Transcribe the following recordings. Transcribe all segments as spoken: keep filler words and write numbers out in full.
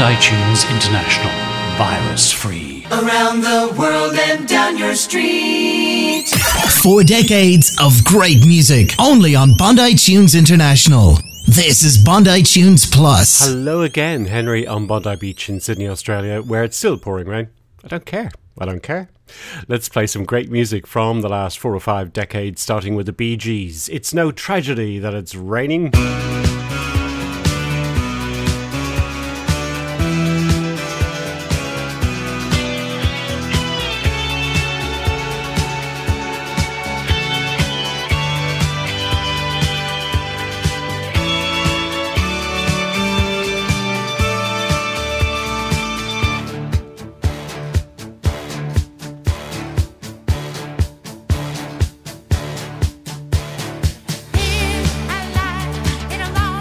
Bondi Tunes International. Virus free. Around the world and down your street. Four decades of great music. Only on Bondi Tunes International. This is Bondi Tunes Plus. Hello again, Henry on Bondi Beach in Sydney, Australia, where it's still pouring rain. I don't care. I don't care. Let's play some great music from the last four or five decades, starting with the Bee Gees. It's no tragedy that it's raining. In a life, in a long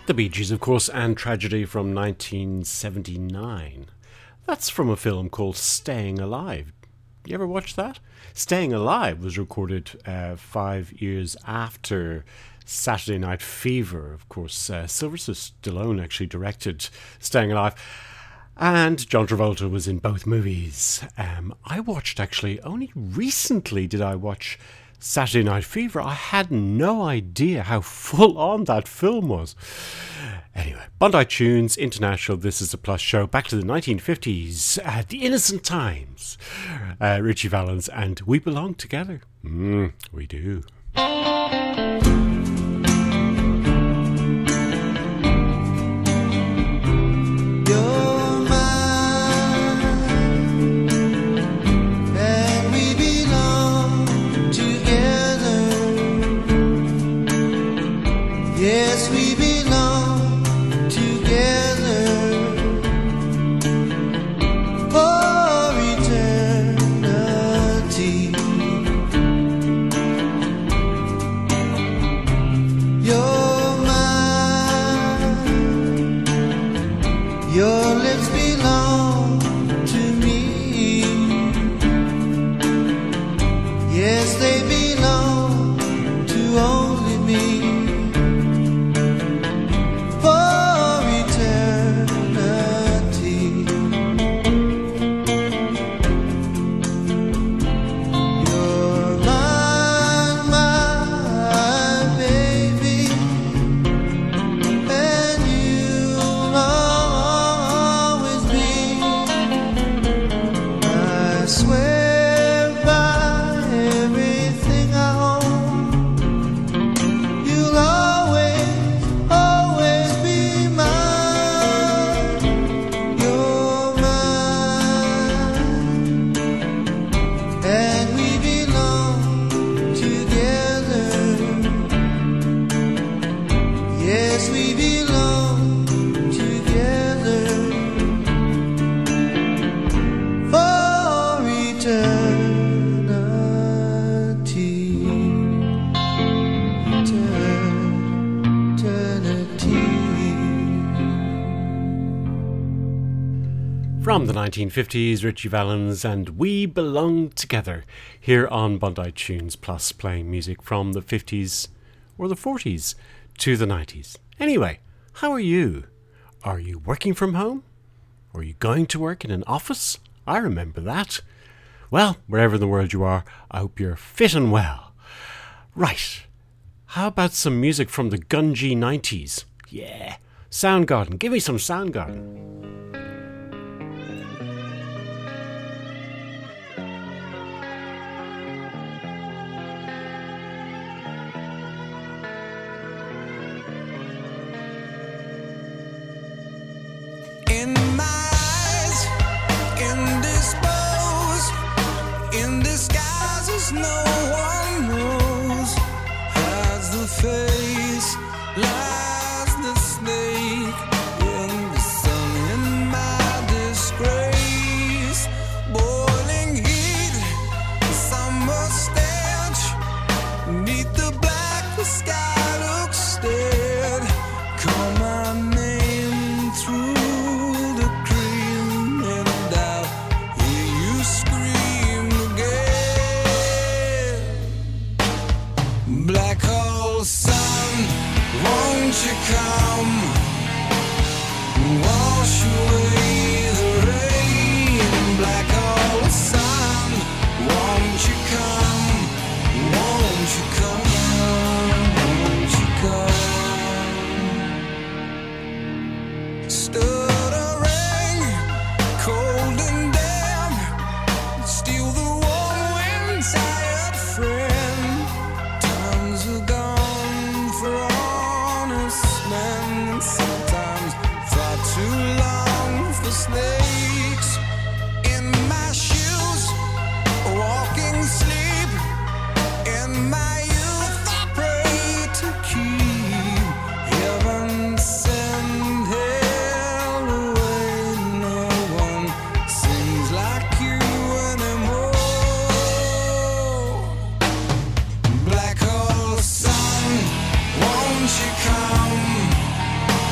The Bee Gees, of course, and Tragedy from nineteen seventy-nine. That's from a film called Staying Alive. You ever watch that? Staying Alive was recorded uh, five years after Saturday Night Fever. Of course, uh, Sylvester Stallone actually directed Staying Alive. And John Travolta was in both movies. Um, I watched, actually, only recently did I watch Saturday Night Fever. I had no idea how full on that film was. Anyway, Bondi Tunes International, this is a Plus show. Back to the nineteen fifties, uh, the innocent times. Uh, Ritchie Valens and We Belong Together. Mm, we do. Yes, we belong together for eternity. You're mine, your lips belong to me. Yes, they belong to only me. From the nineteen fifties, Ritchie Valens and We Belong Together, here on Bondi Tunes Plus, playing music from the fifties or the forties to the nineties. Anyway, how are you? Are you working from home? Are you going to work in an office? I remember that. Well, wherever in the world you are, I hope you're fit and well. Right, how about some music from the Gungy nineties? Yeah, Soundgarden. Give me some Soundgarden. In my eyes, indisposed, in disguises no one knows, hides the face, lies the snake, in the sun, in my disgrace, boiling heat, summer stench, neath the black, the sky looks dead, call my name through black hole sun, won't you come, wash away the rain. Black hole sun, won't you come, won't you come, won't you come. Stuttering, cold and damp, steal the warm wind, tired friend. Sometimes far too long for snakes in my shoes, walking sleep in my youth. I pray to keep heaven send hell away. No one sings like you anymore. Black hole sun, won't you come?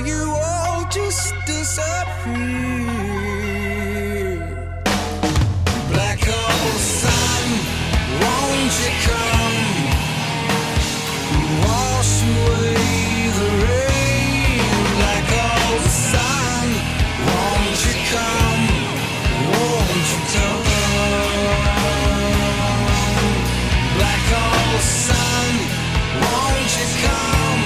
you all just disappear. Black hole sun, won't you come wash away the rain? Black hole sun, won't you come, won't you come? Black hole sun, won't you come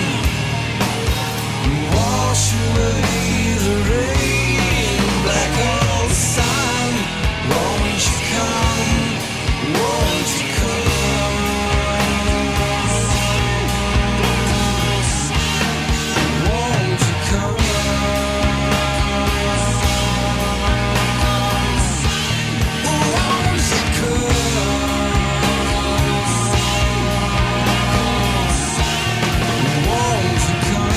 wash away the rain? Black hole sun, won't you come, won't you come? Won't you come? Won't you come? Won't you come?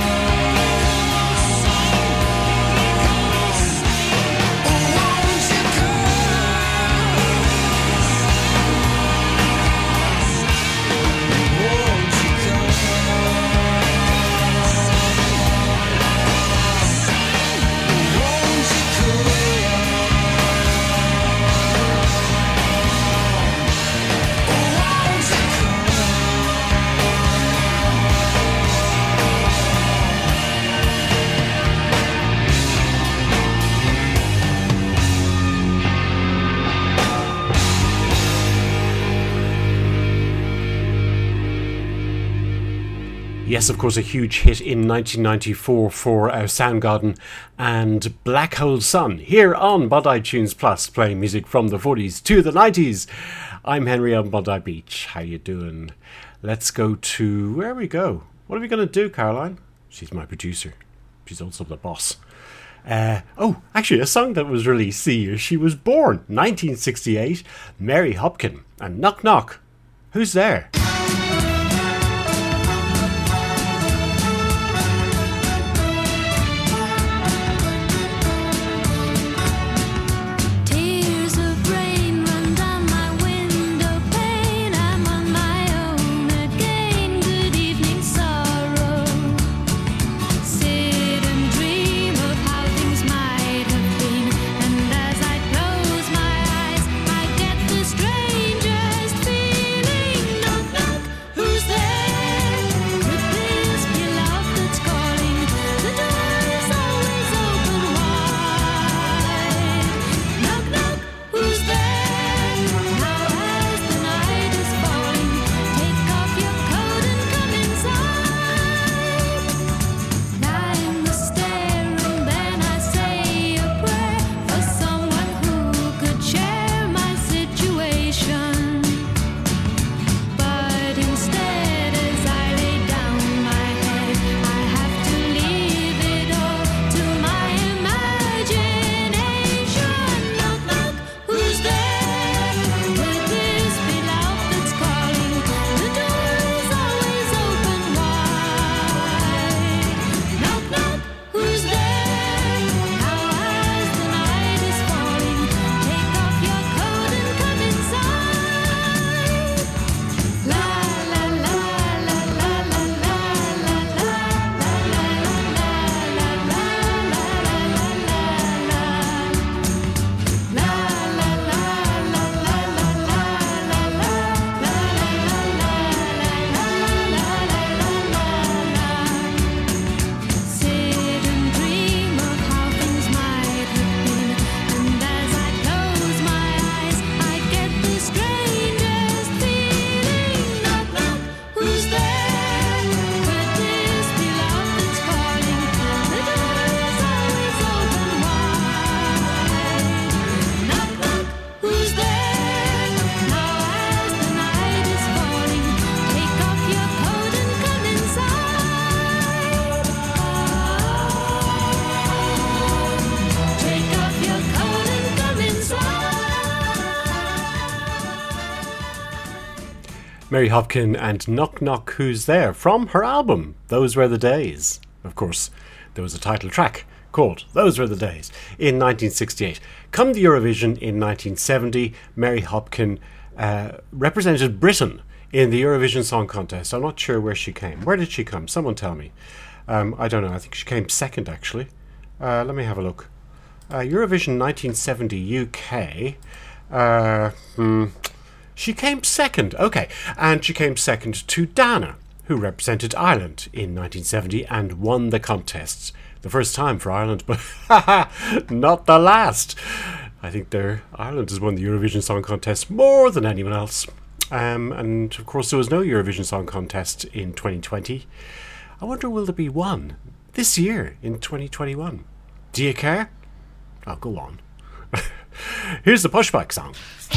Yes, of course, a huge hit in nineteen ninety-four for uh, Soundgarden and Black Hole Sun here on Bondi Tunes Plus, playing music from the forties to the nineties. I'm Henry on Bondi Beach. How you doing? Let's go to... where we go? What are we going to do, Caroline? She's my producer. She's also the boss. Uh, oh, actually, a song that was released the year she was born, nineteen sixty-eight, Mary Hopkin, and Knock Knock. Who's there? Tears of rain run down my window pane. I'm on my own again. Good evening, sorrow. Sit and dream of how things might have been. And as I close my eyes, I get the strangest feeling. Knock, knock, who's there? Could this be love that's calling? The door is always open wide. Knock, knock, who's there? Now as the night is falling, take off your coat and come inside. Climb the stair and then I say a prayer for someone who could share my situation. But instead, as I lay down my head, I have to leave it all to my imagination. Knock, knock, who's there? Could this be love that's calling? The door is always open wide. Knock, knock, who's there? Now as the night is falling, take off your coat and come inside. La la la la la la la la la la Sit and dream of how things might have been, and as I close my eyes, I get the strangest feeling. Knock, knock, who's there? Could this be love that's calling? The door is always open wide. Knock, knock, who's there? Now as the night is falling, take off your coat and come inside. Take off your coat and come inside. Mary Hopkin and Knock Knock Who's There from her album Those Were the Days. Of course, there was a title track called Those Were the Days in nineteen sixty-eight. Come to Eurovision in nineteen seventy, Mary Hopkin uh, represented Britain in the Eurovision Song Contest. I'm not sure where she came. Where did she come? Someone tell me. Um, I don't know. I think she came second, actually. Uh, let me have a look. Uh, Eurovision nineteen seventy U K. Uh, hmm, she came second. Okay. And she came second to Dana, who represented Ireland in nineteen seventy and won the contests. The first time for Ireland, but not the last. I think their Ireland has won the Eurovision Song Contest more than anyone else. Um, and of course there was no Eurovision Song Contest in twenty twenty. I wonder, will there be one this year in twenty twenty-one? Do you care? Oh, go on. Here's the Pushback song.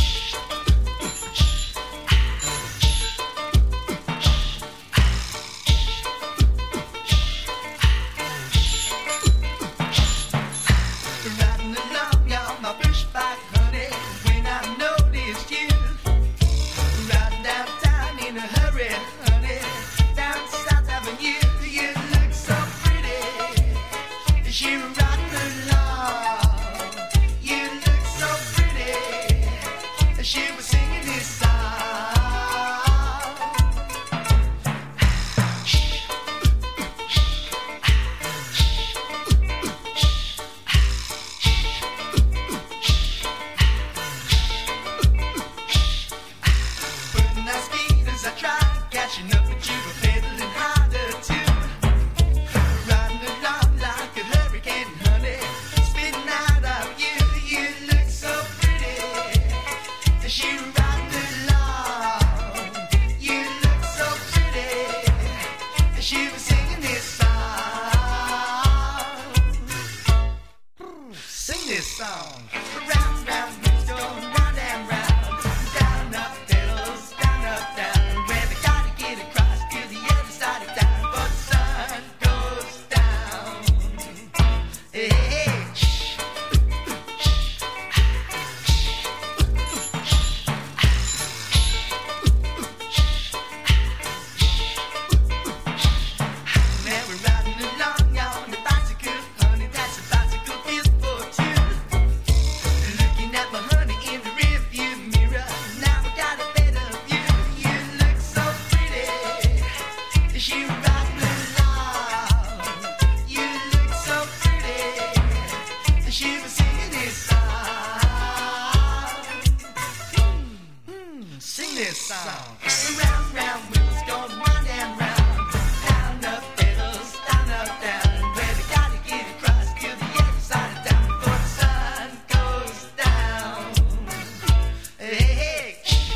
Riding along on my pushback, honey, when I noticed you. Riding downtown in a hurry, honey, down South Avenue. You look so pretty. She riding along. You look so pretty. She was singing this song. Putting out speed as I tried, catching up with you, but pedaling harder too. Riding along like a hurricane, honey, spitting out of you. You look so pretty. She riding along. You look so pretty. She was singing this song. Sing this song. Round, round, wheels going round and round. Down, up, pedals, down, up, down. Where we gotta get across to the other side of town. But the sun goes down. Hey, hey, shh. Man, we're riding along on the bicycle, honey. That's a bicycle built for two. Looking at my honey in the rearview mirror. Now I got a better view. You look so pretty. She riding along. You look so pretty. She was singing this song. Hmm, sing this song. Round, round, wheels going round and round. Down, up, pedals, down, up, down. Where we gotta get across to the other side of town before the sun goes down. Hey, hey.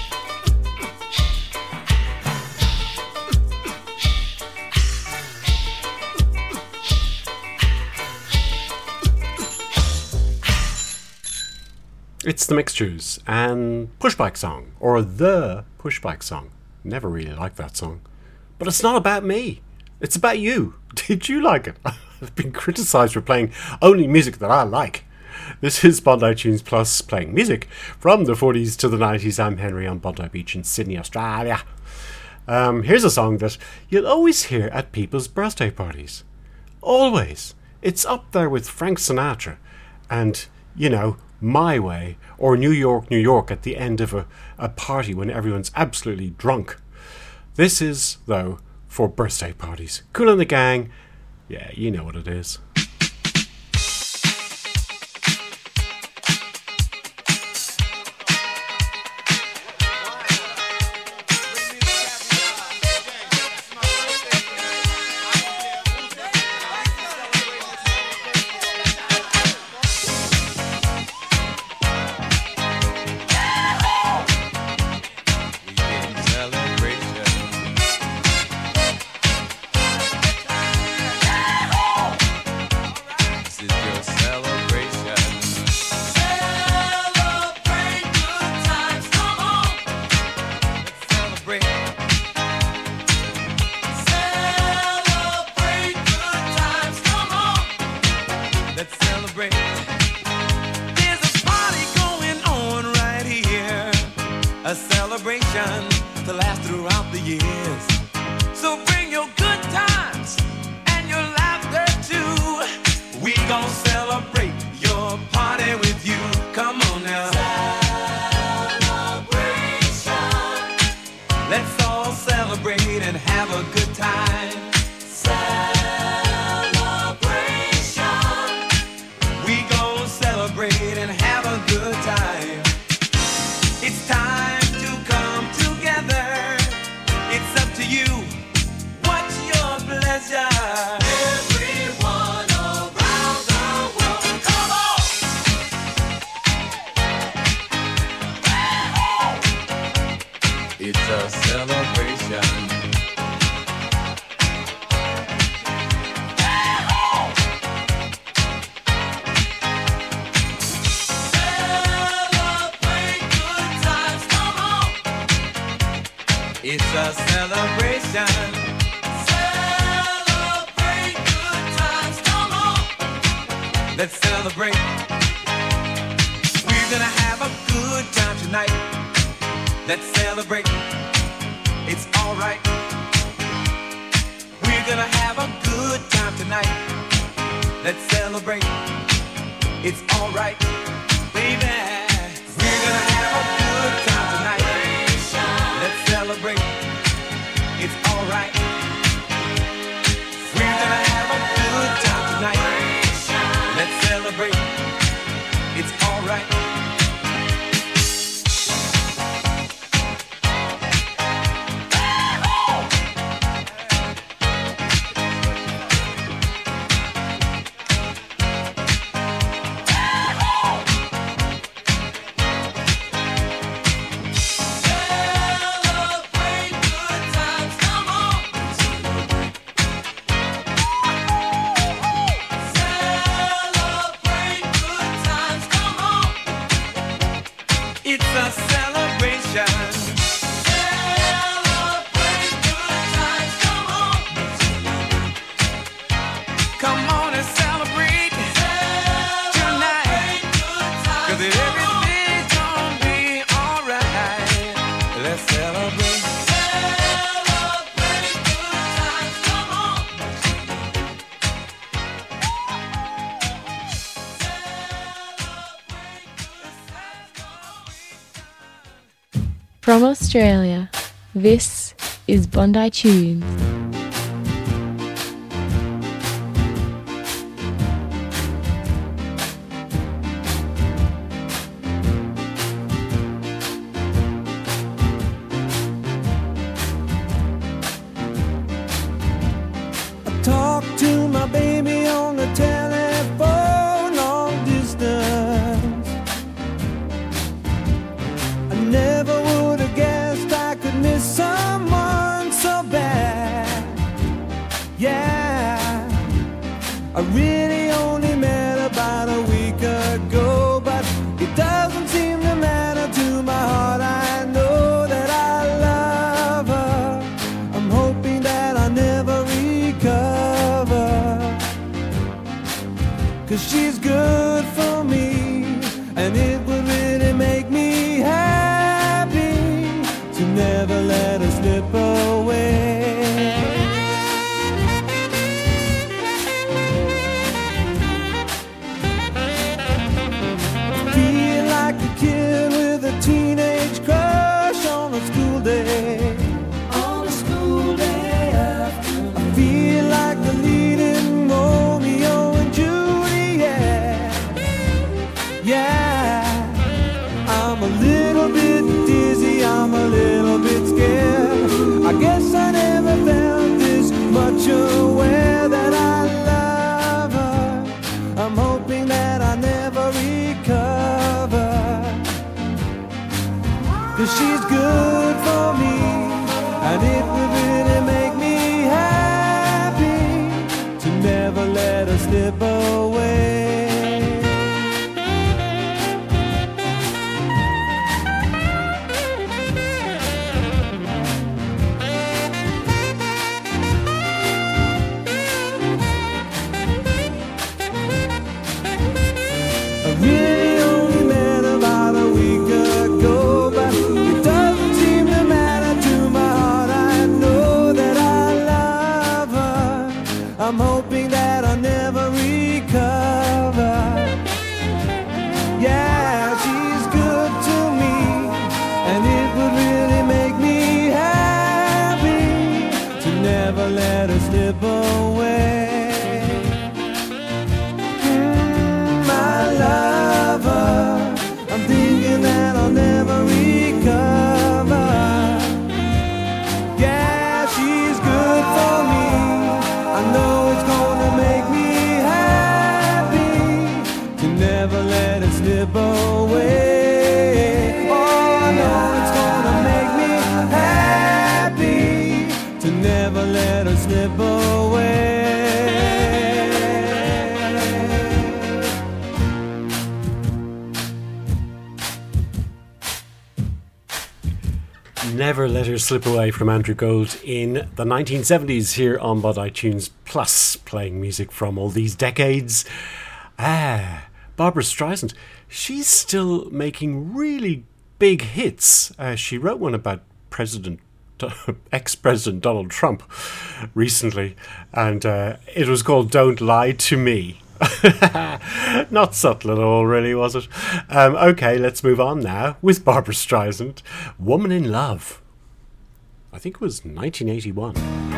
It's the Mixtures and Pushback Song, or the Pushback Song. Never really liked that song. But it's not about me. It's about you. Did you like it? I've been criticised for playing only music that I like. This is Bondi Tunes Plus, playing music from the forties to the nineties. I'm Henry on Bondi Beach in Sydney, Australia. Um, here's a song that you'll always hear at people's birthday parties. Always. It's up there with Frank Sinatra and, you know, My Way, or New York, New York at the end of a, a party when everyone's absolutely drunk. This is, though, for birthday parties. Kool and the Gang, yeah, you know what it is. A celebration to last throughout the years. So bring your good times and your laughter too. We gon' celebrate your party with you. Come on now. Celebration. Let's all celebrate and have a good time. Celebration. It's a celebration. Celebrate good times, come on. Let's celebrate. We're gonna have a good time tonight. Let's celebrate. It's alright. We're gonna have a good time tonight. Let's celebrate. It's alright, baby. We're gonna have a good time tonight. Let's celebrate. It's alright. We're gonna have a good time tonight. Let's celebrate. It's alright. From Australia, this is Bondi Tunes. I talk to my baby on the telephone long distance. I never would have guessed I could miss someone so bad. Yeah, I really only met about a week ago, but it doesn't seem to matter to my heart. I know that I love her. I'm hoping that I never recover, 'cause she's good for me, and it would really make me happy to never let her slip away. Feel like a kid with a teenage crush on a school day. On a school day. I feel like the leading Romeo and Juliet. Yeah, I'm a little bit dizzy, I'm a little bit scared. I guess I never felt this much aware that I love her. I'm hoping that I never recover, 'cause she's good for me, and it would really make me happy to never let her slip away. I really only met about a week ago, but it doesn't seem to matter to my heart. I know that I love her. I'm hoping that I'll never recover. never let her slip away from Andrew Gold in the nineteen seventies here on Bondi Tunes Plus, playing music from all these decades. Ah, Barbara Streisand. She's still making really big hits. Uh, she wrote one about President, ex-President Donald Trump recently, and uh, it was called Don't Lie to Me. Not subtle at all, really, was it? Um, okay, let's move on now with Barbara Streisand. Woman in Love. I think it was nineteen eighty-one.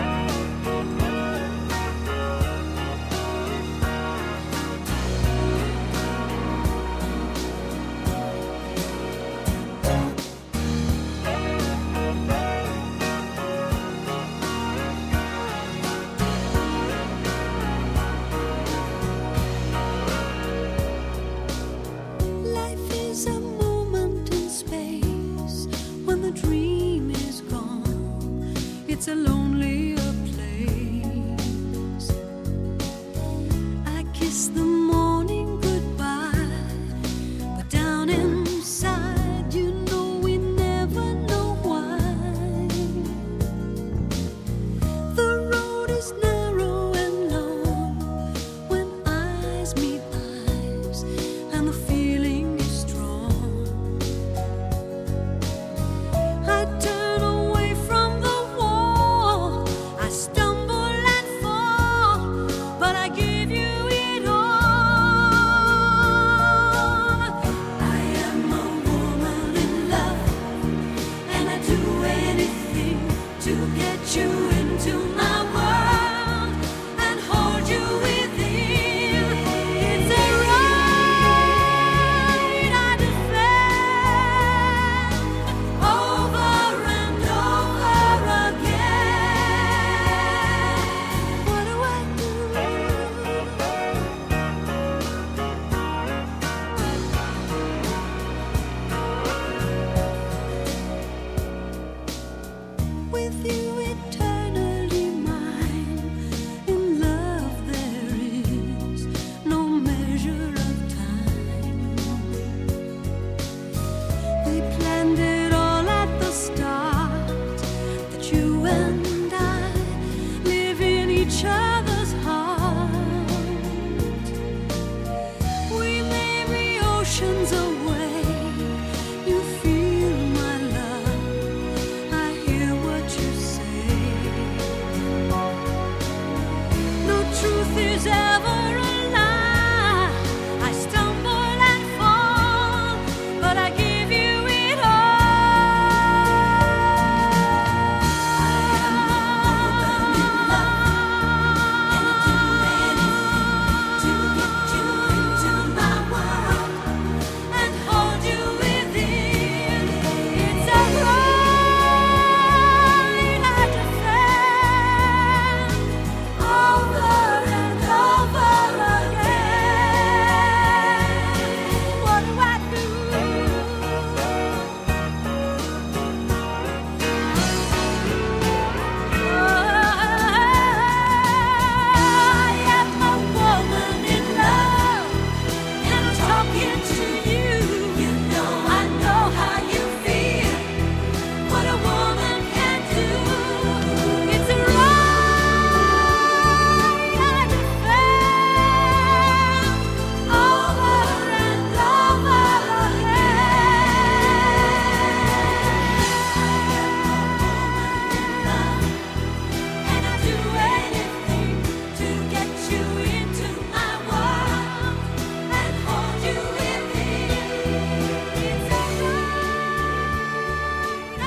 Life is a moment in space when the dream is gone. It's a lonelier place. I kiss the morning goodbye, but down inside, you know we never know why. The road is narrow and long when eyes meet eyes, and the feeling is strong. I turn away from the wall, I stumble and fall, but I give you it all. I am a woman in love, and I do anything to get you into my world and hold you within. It's a right I defend over and over again. What do I do? With you eternally mine, in love there is no measure of time. We planned it all at the start, that you and I live in each other's heart. We may be oceans away, you feel my love, I hear what you say. No truth is ever a lie. I stumble and fall, but I give you it all. I am a woman in love, and I do anything to get you into my world and hold you within. It's a right I defend over and over again. What do I do? I am a woman in love, and I'm talking to you. You know I know how you feel, what a woman can do. It's a right I defend over and over again. And I do anything to get you into my world and hold you within. It's a right I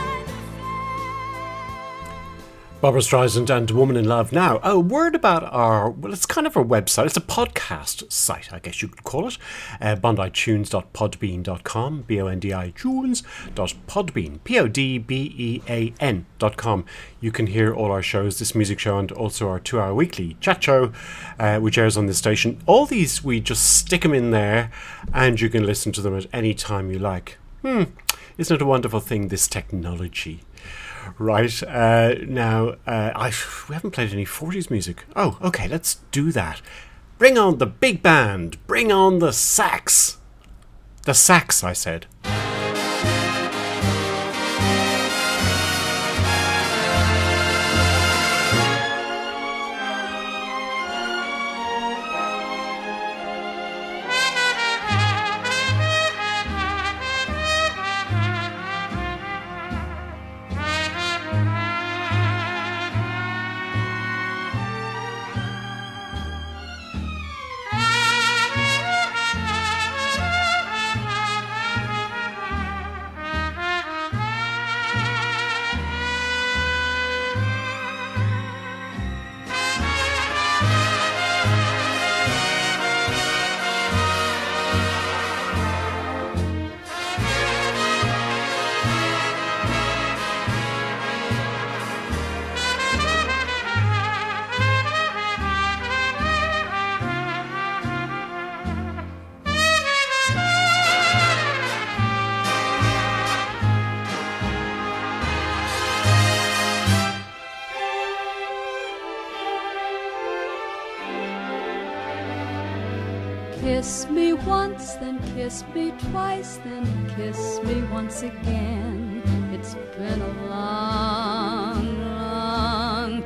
defend. Barbara Streisand and Woman in Love. Now, a word about our, well, it's kind of our website. It's a podcast site, I guess you could call it. Uh, bondi tunes dot podbean dot com, B O N D I tunes dot podbean, P O D B E A N dot com. You can hear all our shows, this music show, and also our two-hour weekly chat show, uh, which airs on this station. All these, we just stick them in there, and you can listen to them at any time you like. Hmm, isn't it a wonderful thing, this technology? Right, uh, now, uh, I, we haven't played any forties music. Oh, okay, let's do that. Bring on the big band. Bring on the sax. The sax, I said. Kiss me once, then kiss me twice, then kiss me once again. It's been a long, long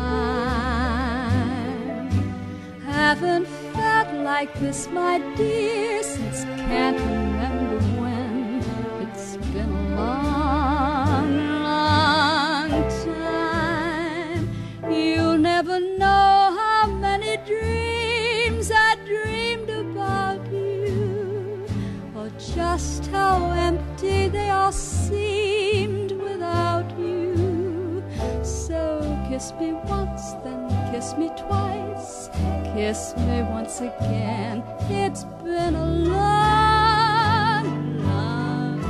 time. Haven't felt like this, my dear, since can't remember when. It's been a long, long time. You'll never know how many dreams I dreamed about you, or just how empty they all seemed without you. So kiss me once, then kiss me twice, kiss me once again. It's been a long, long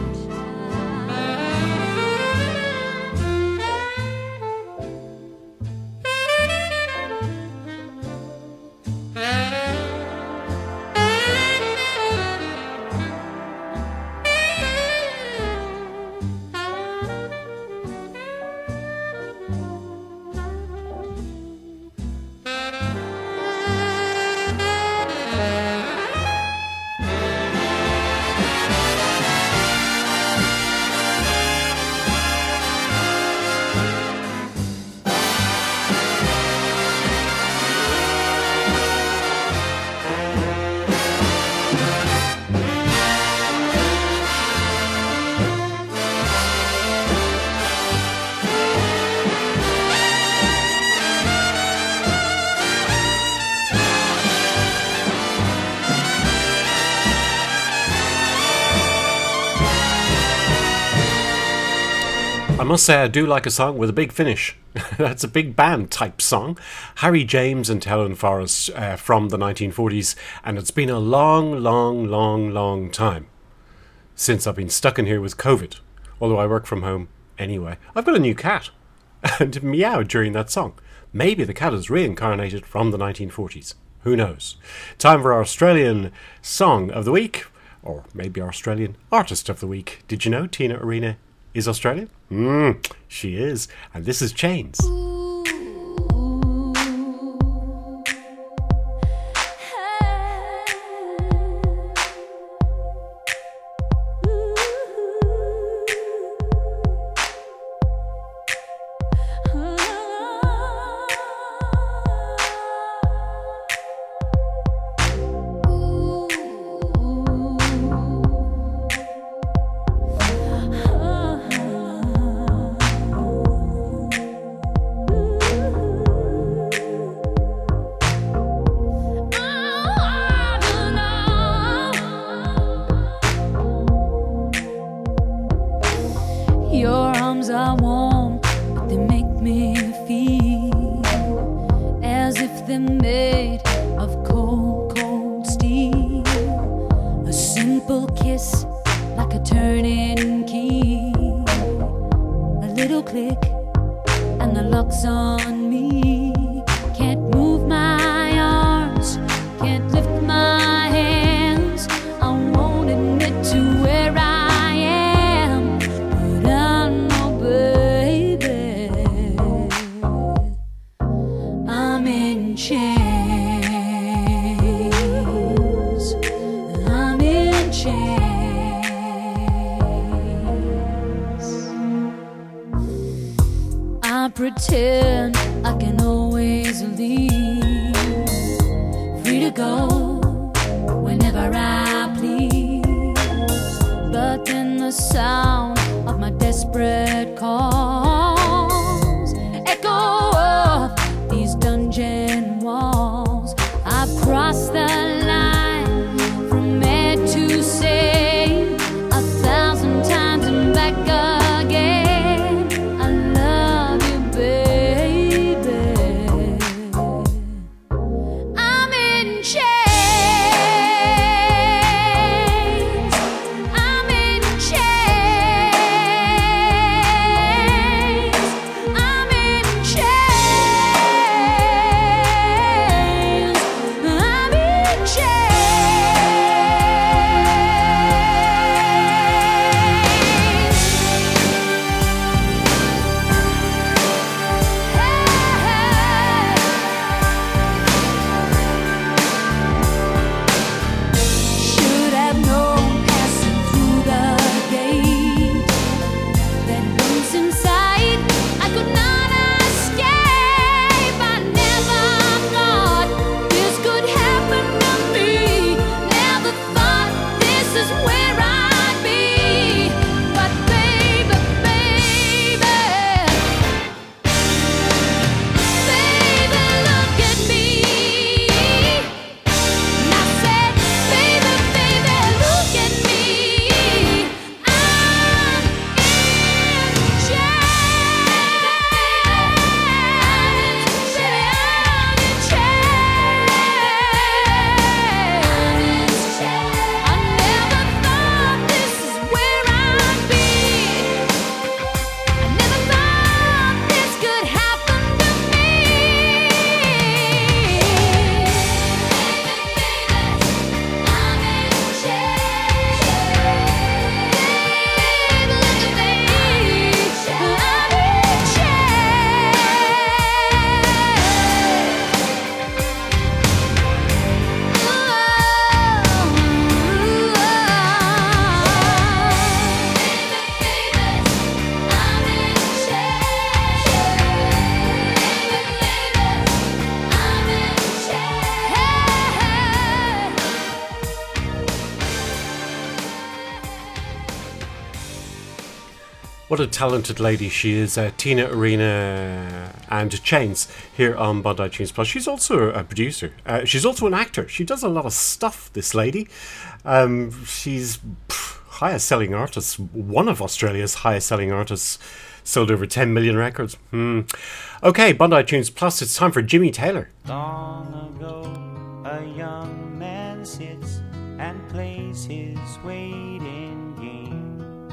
I must say I do like a song with a big finish. That's a big band type song. Harry James and Helen Forrest uh, from the nineteen forties, and it's been a long, long, long, long time since I've been stuck in here with COVID, although I work from home anyway. I've got a new cat, and it meowed during that song. Maybe the cat is reincarnated from the nineteen forties. Who knows? Time for our Australian Song of the Week, or maybe our Australian Artist of the Week. Did you know Tina Arena is Australian? Mmm, she is. And this is Chains. Your arms are warm, but they make me feel as if they're made of cold, cold steel. A simple kiss, like a turning key. A little click, and the lock's on me. Can't move my arms, can't lift my hands. I won't admit to where I chains. I'm in chains. I pretend I can always leave, free to go whenever I please. But then the sound of my desperate calls echo off these dungeon walls. I've crossed the line from mad to sane a thousand times and back again. I love you, baby. I'm in chains. I'm in chains. I'm in chains. I'm in What a talented lady she is, uh, Tina Arena and Chains here on Bondi Tunes Plus. She's also a producer. Uh, she's also an actor. She does a lot of stuff, this lady. Um, she's pff, highest selling artist, one of Australia's highest selling artists, sold over ten million records. Hmm. Okay, Bondi Tunes Plus, it's time for Jimmy Taylor. Long ago, a young man sits and plays his waiting game.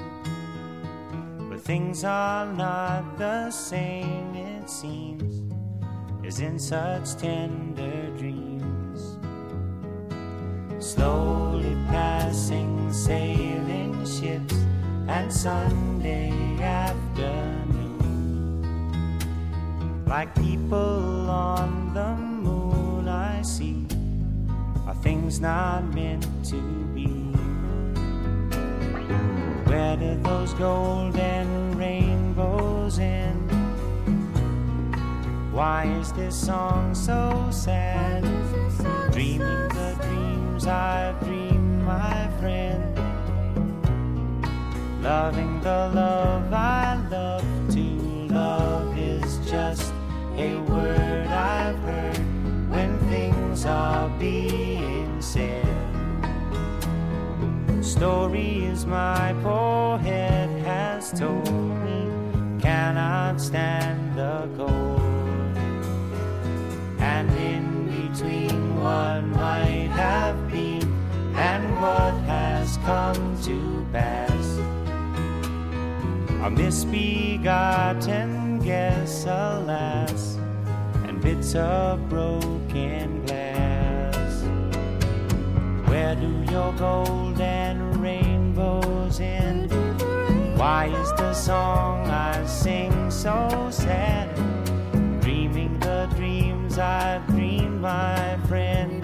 But things are not the same, it seems, as in such tender dreams. Slowly passing sailing ships and Sunday afternoon, like people on the moon I see, are things not meant to be. Where do those golden rainbows end? Why is this song so sad? Dreaming the dreams I've dreamed, my friend. Loving the love I love. To love is just a word I've heard when things are being said. Stories my poor head has told me cannot stand the cold. And in between what might have been and what has come to pass, a misbegotten guess, alas, and bits of broken glass. Where do your golden rainbows end? Why is the song I sing so sad? Dreaming the dreams I've dreamed, my friend.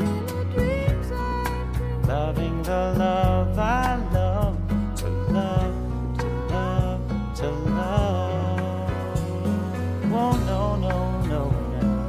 Loving the love I love. To love, to love, to love. Oh, no, no, no, no.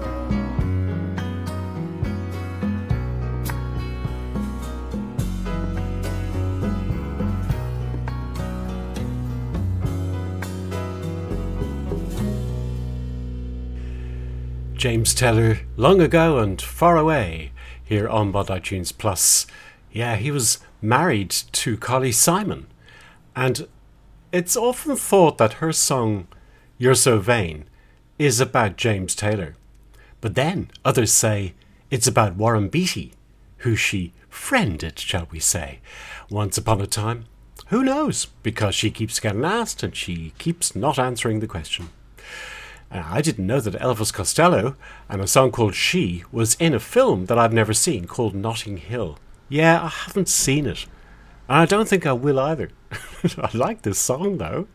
James Taylor, Long Ago and Far Away, here on Bondi Tunes Plus. Yeah, he was married to Carly Simon, and it's often thought that her song, You're So Vain, is about James Taylor. But then others say it's about Warren Beatty, who she friended, shall we say, once upon a time. Who knows? Because she keeps getting asked and she keeps not answering the question. Uh, I didn't know that Elvis Costello and a song called She was in a film that I've never seen called Notting Hill. Yeah, I haven't seen it. And I don't think I will either. I like this song though.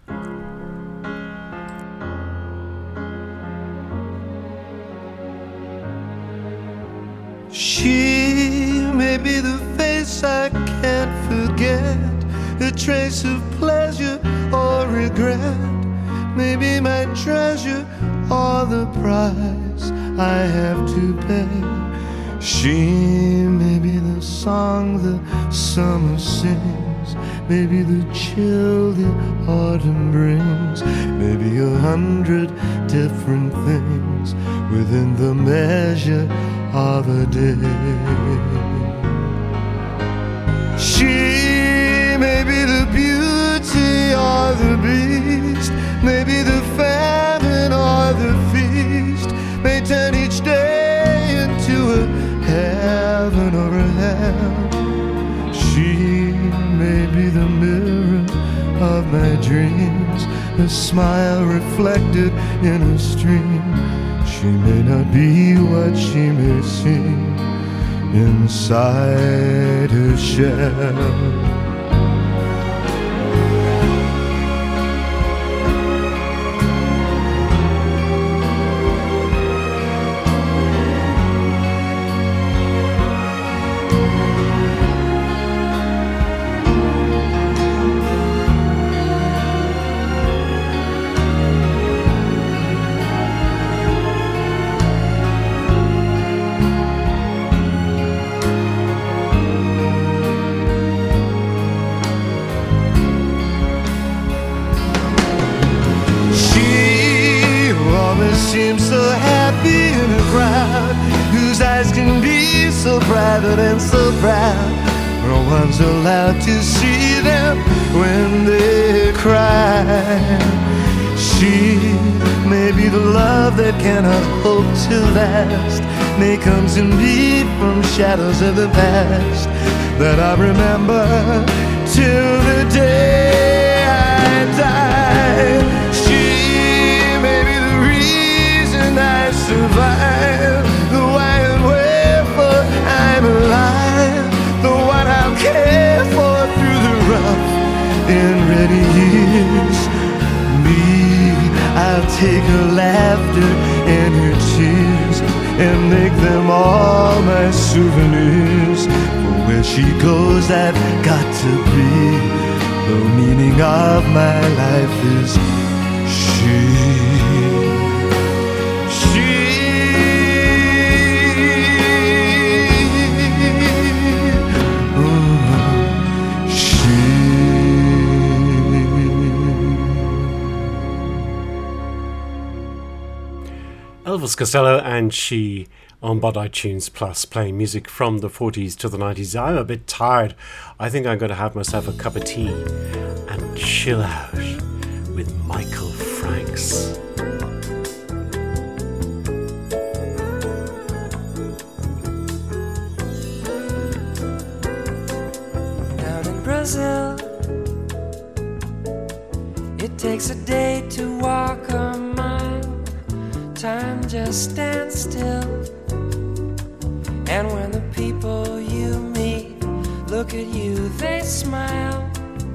She may be the face I can't forget, a trace of pleasure or regret, maybe my treasure or the price I have to pay. She may be the song the summer sings, maybe the chill the autumn brings, maybe a hundred different things within the measure of a day. She may be the beauty or the beast, maybe the famine or the feast, may turn each day into a heaven or a hell. She may be the mirror of my dreams, a smile reflected in a stream. She may not be what she may seem inside her shell. so private and so proud. No one's allowed to see them when they cry. She may be the love that cannot hope to last, may come to me from shadows of the past that I remember till the day I die. She may be the reason I survive, the why and wherefore I'm alive, the one I'll care for through the rough and ready years. Me, I'll take her laughter and her tears and make them all my souvenirs. For where she goes, I've got to be. The meaning of my life is she. She. Oh, she. Elvis Costello and She on Bondi Tunes Plus, playing music from the forties to the nineties. I'm a bit tired. I think I'm going to have myself a cup of tea and chill out with Michael Franks. Down in Brazil, it takes a day to walk a mile. Time just stands still. And when the people you meet look at you, they smile.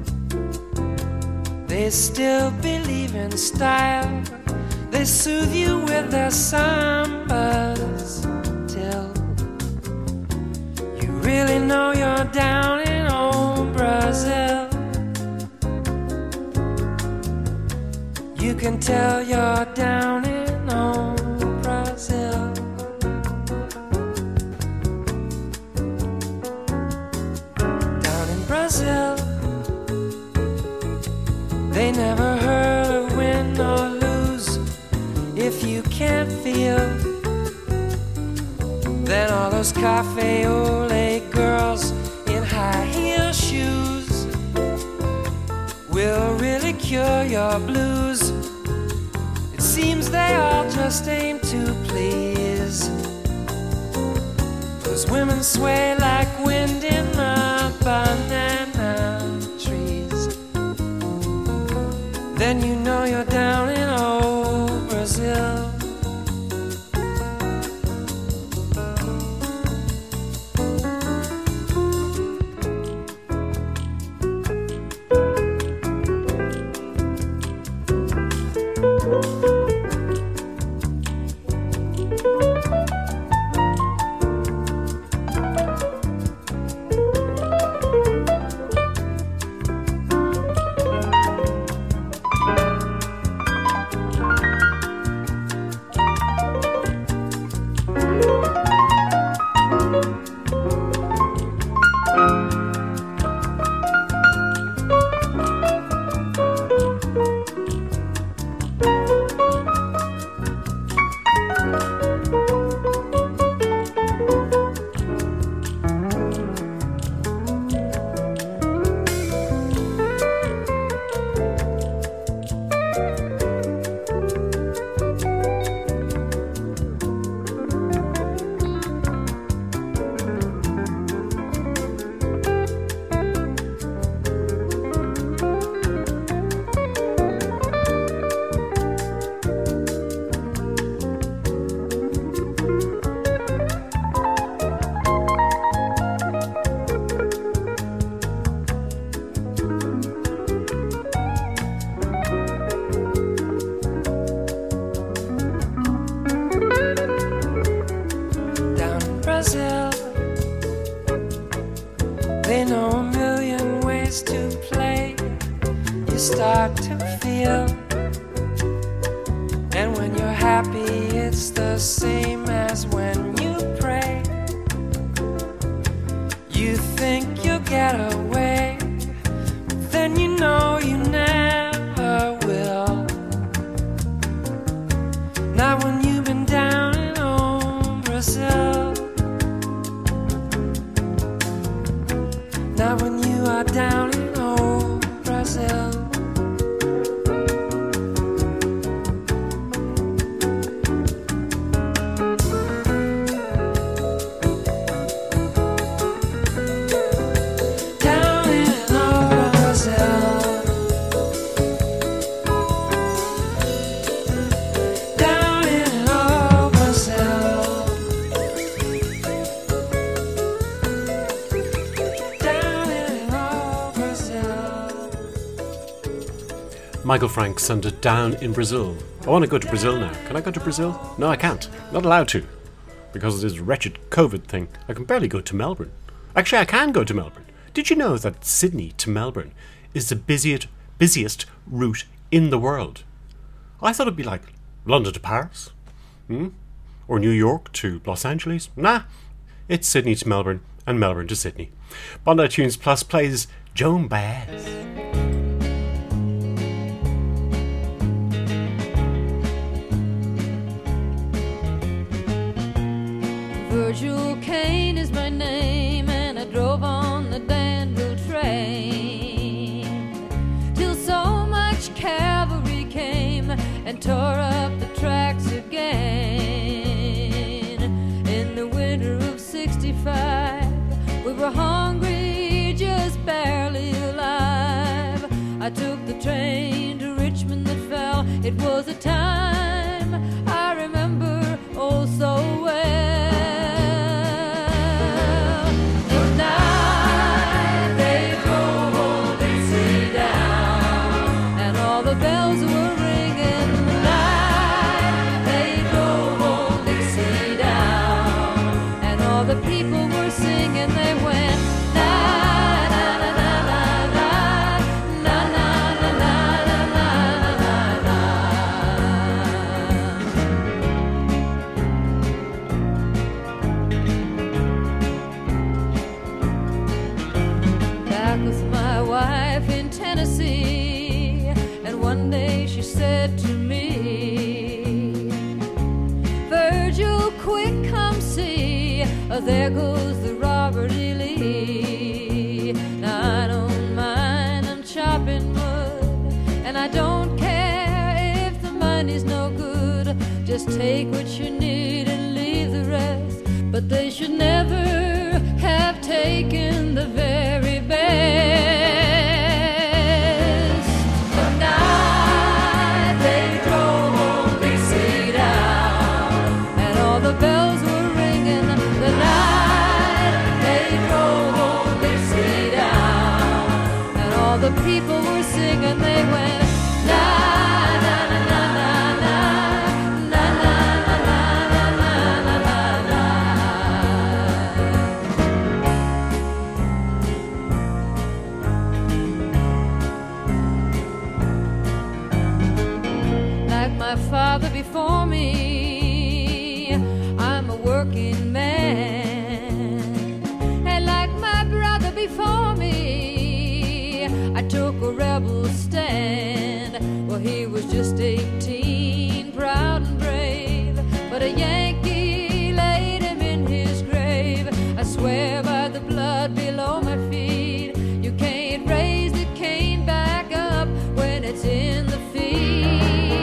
They still believe in style. They soothe you with their sambas till you really know you're down in old Brazil. You can tell you're down in old Brazil. Down in Brazil, they never heard of win or lose. If you can't feel, then all those cafe au lait girls in high heel shoes will really cure your blues. It seems they all just aim to please. Those women sway like wind in the banana trees. Then you know you're down in old Brazil. Start to feel, and when you're happy it's the same as when you pray. You think you'll get away, but then you know you never will. Not when you've been down in old Brazil. Not when you are down in old Brazil. Down in old Brazil. Down in old Brazil. Down in old Brazil. Michael Franks and Down in Brazil. I want to go to Brazil now. Can I go to Brazil? No, I can't. Not allowed to. Because of this wretched COVID thing. I can barely go to Melbourne. Actually, I can go to Melbourne. Did you know that Sydney to Melbourne is the busiest, busiest route in the world? I thought it'd be like London to Paris. Hmm? Or New York to Los Angeles. Nah. It's Sydney to Melbourne and Melbourne to Sydney. Bondi Tunes Plus plays Joan Baez. Virgil Kane is my name, and I drove on the Danville train till so much cavalry came and tore up the tracks again. In the winter of sixty-five, we were hungry, just barely alive. I took the train to Richmond that fell. It was a time I remember oh so well. Said to me, Virgil, quick, come see, oh, there goes the Robert E. Lee. Now I don't mind, I'm chopping wood, and I don't care if the money's no good. Just take what you need and leave the rest. But they should never have taken the very best. The people were singing, they went la la la la la la la la la la la. Like my father before me, I'm a working man, and like my brother before me, I took a rebel stand. Well, he was just eighteen, proud and brave, but a Yankee laid him in his grave. I swear by the blood below my feet, you can't raise the cane back up when it's in the feed.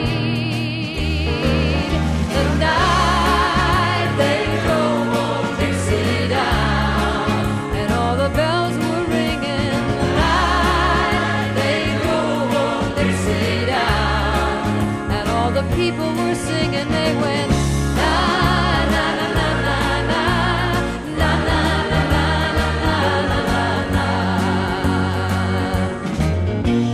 The night they drove old Dixie down, and all the bells were ringing. The people were singing, they went la la la la la la la la la la la la.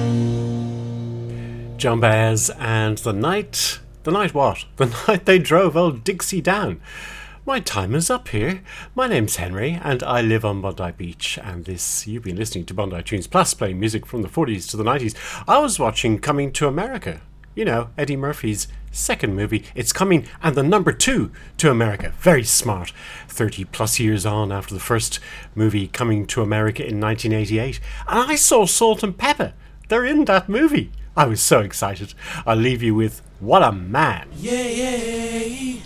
Joan Baez and the night... The night what? The night they drove old Dixie down. My time is up here. My name's Henry, and I live on Bondi Beach, and this, you've been listening to Bondi Tunes Plus, playing music from the forties to the nineties. I was watching Coming to America. You know, Eddie Murphy's second movie. It's coming, and the number two to America. Very smart. thirty plus years on after the first movie Coming to America in nineteen eighty-eight. And I saw Salt and Pepper. They're in that movie. I was so excited. I'll leave you with What a Man. Yeah, yeah,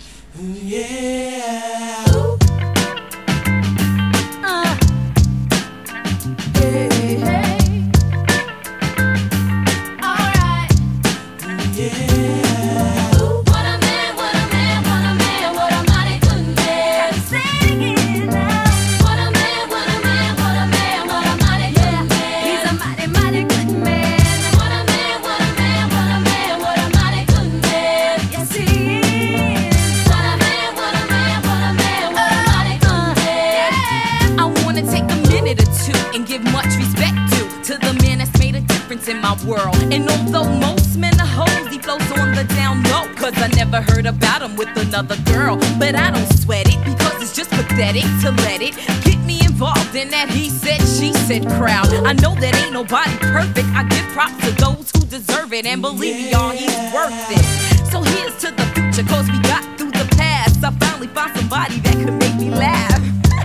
yeah. Uh. In my world. And although most men are hoes, he floats on the down low, cause I never heard about him with another girl. But I don't sweat it, because it's just pathetic to let it get me involved in that he said, she said crowd. I know that ain't nobody perfect. I give props to those who deserve it, and believe me, y'all, he's worth it. So here's to the future, cause we got through the past. I finally found somebody that could make me laugh.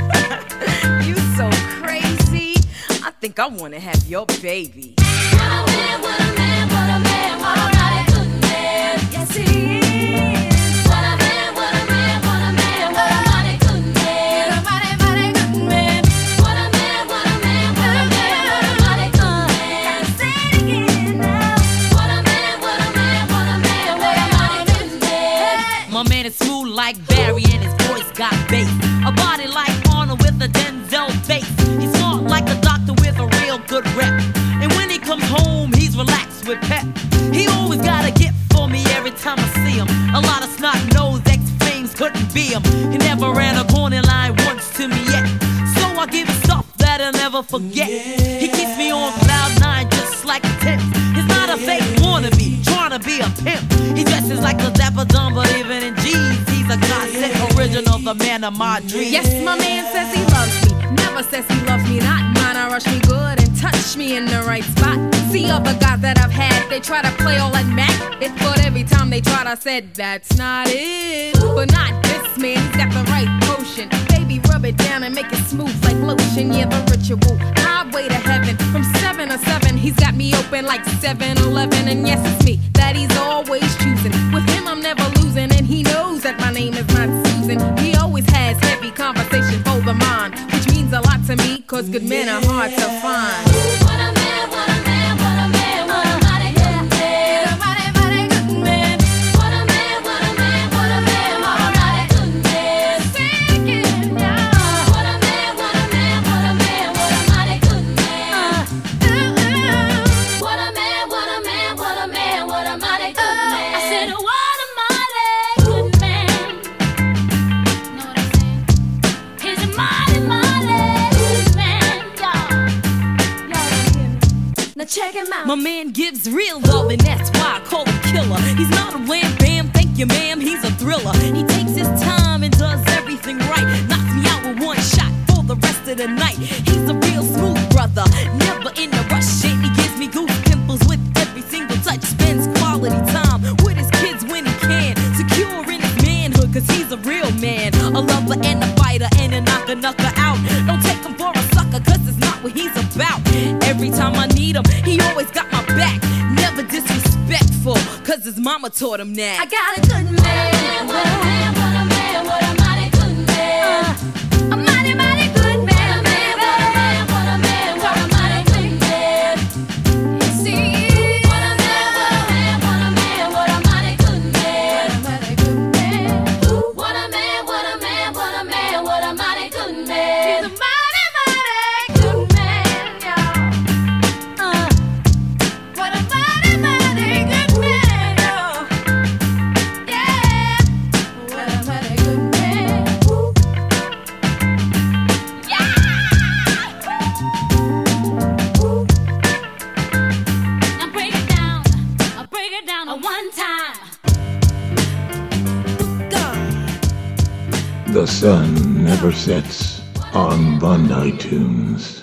You so crazy, I think I wanna have your baby. What a man, what a man, what a man, what a mighty good man. Yes, he is. What a man, what a man, what a man, what a mighty good man. What a mighty, mighty good man. What a man, what a man, what a man, what a mighty good man. Say it again now. What a man, what a man, what a man, what a mighty good man. My man is smooth like Barry and his voice got bass. A body like Arnold with a Denzel face. He's smart like a doctor with a real good rep. And when he comes home, he's relaxed with pep. He always got a gift for me every time I see him. A lot of snot-nosed ex-flames couldn't be him. He never ran a corner line once to me yet. So I give him stuff that I'll never forget. He keeps me on cloud nine just like a tip. He's not a fake wannabe, trying to be a pimp. He dresses like a dapper dumb, but even in jeans, he's a godsend original, the man of my dreams. Yes, my man says he loves me. Never says he loves me not. Mine, I rush me good and touch me in the right spot. See other guys that I've had, they try to play all that Mac. It, but every time they tried, I said, that's not it. But not this man, he's got the right potion. Baby, rub it down and make it smooth like lotion. Yeah, the ritual, highway to heaven. From seven to seven, he's got me open like seven eleven. And yes, it's me that he's always choosing. With him, I'm never losing. And he knows that my name is not Susan. He always has heavy conversation for the mind, which means a lot to me, cause good men are hard to find. What a man, what a man, what a man, what a mighty good man. What a mighty, mighty good man. What a man, what a man, what a man, what a mighty good man. Say it again, yeah. What a man, what a man, what a man, what a mighty good man. What a man, what a man, what a man, what a mighty good man. I said, what a mighty good man. Know what I'm saying? He's a mighty, mighty good man, y'all. Y'all hear me? Now check him out. My man gives real love, and that's why I call him killer. He's not a wham bam, thank you ma'am, he's a thriller. He takes his time and does everything right. Knocks me out with one shot for the rest of the night. He's a real smooth brother, never in a rush. And he gives me goose pimples with every single touch. Spends quality time with his kids when he can. Secure in his manhood, cause he's a real man. A lover and a fighter and a knocker knocker out. Don't take him for a sucker, cause it's not what he's about. Every time I need him, he always got my back. Never disrespectful, cause his mama taught him that. I got a good man. What a man, what a man, what a mighty good man. Uh, a mighty, mighty good man. What a man, what a man, what a mighty good man. You see, what a man, what a man, what a man, what a mighty good man. What a mighty good man. What a man, what a man, what a man, what a mighty good man. He's a mighty, mighty good man, y'all. Uh, what a mighty, mighty good man, y'all. Yeah, what a mighty good man. Yeah. Now break it down, I'll break it down at one time. The sun never sets on Bondi Tunes.